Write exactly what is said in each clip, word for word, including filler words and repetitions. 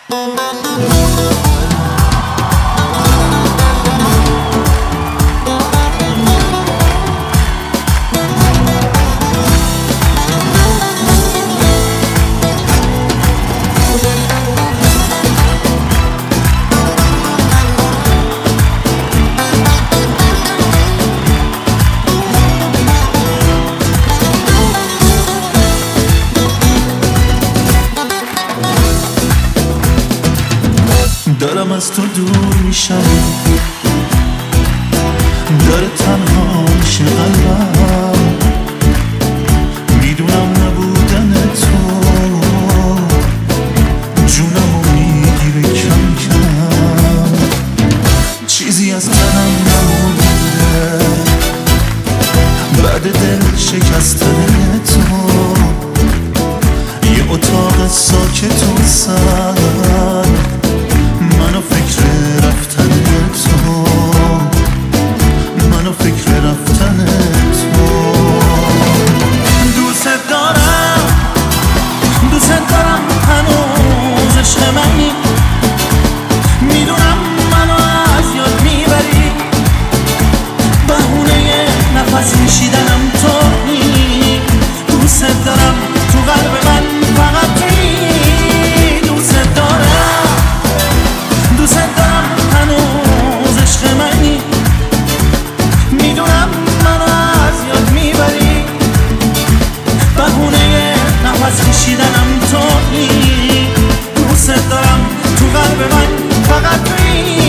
دارم از تو دور میشم، داره تنها میشه قلبم. میدونم نبودن تو جونمو میگیره کم کم، چیزی از تنم نمونده بعد دل شکستن تو. یه اتاق ساکت و سر منو فکر رفتن تو، منو فکر رفتن تو. دوست دارم، دوست دارم هنوز عشق منی. میدونم منو از یاد میبری، بهونه نفس کشیدنم تویی. دوست دارم تو قلب من فقط تویی. دوست دارم، دوست دارم هنوز عشق منی. میدونم منو از یاد میبری، بهونه نفس کشیدنم تویی. دوست دارم تو قلب من فقط تویی.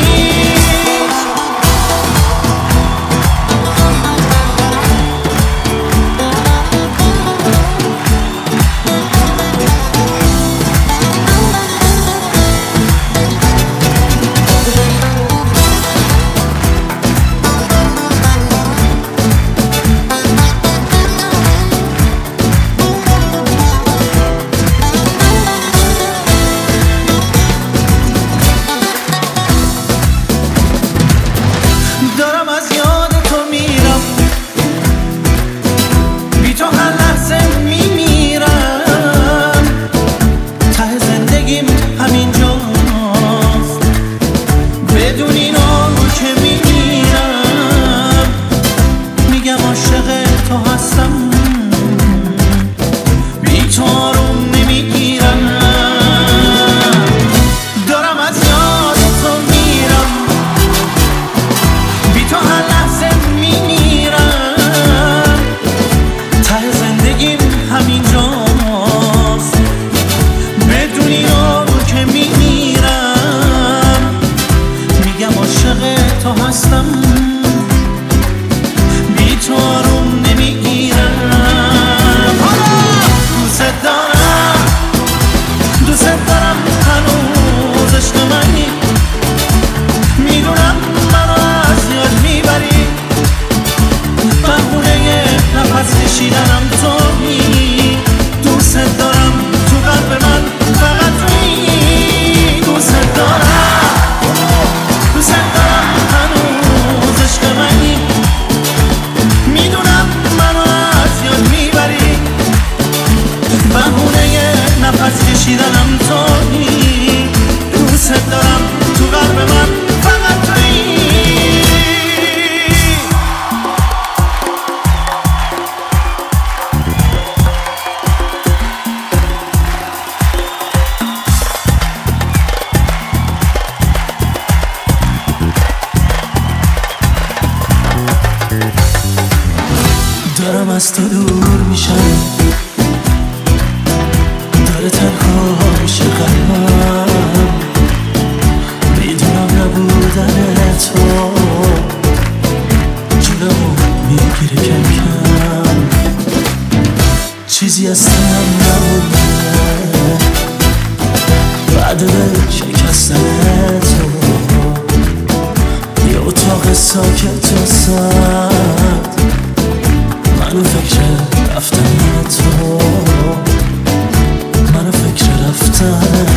دارم از تو دور میشم، داره تنها میشه قلبم. میدونم نبودن تو جونمو میگیره کم کم، چیزی از تنم نمونده بعد دل شکستن تو. یه اتاق ساکت و سرد منو فکر رفتن تو، منو فکر رفتن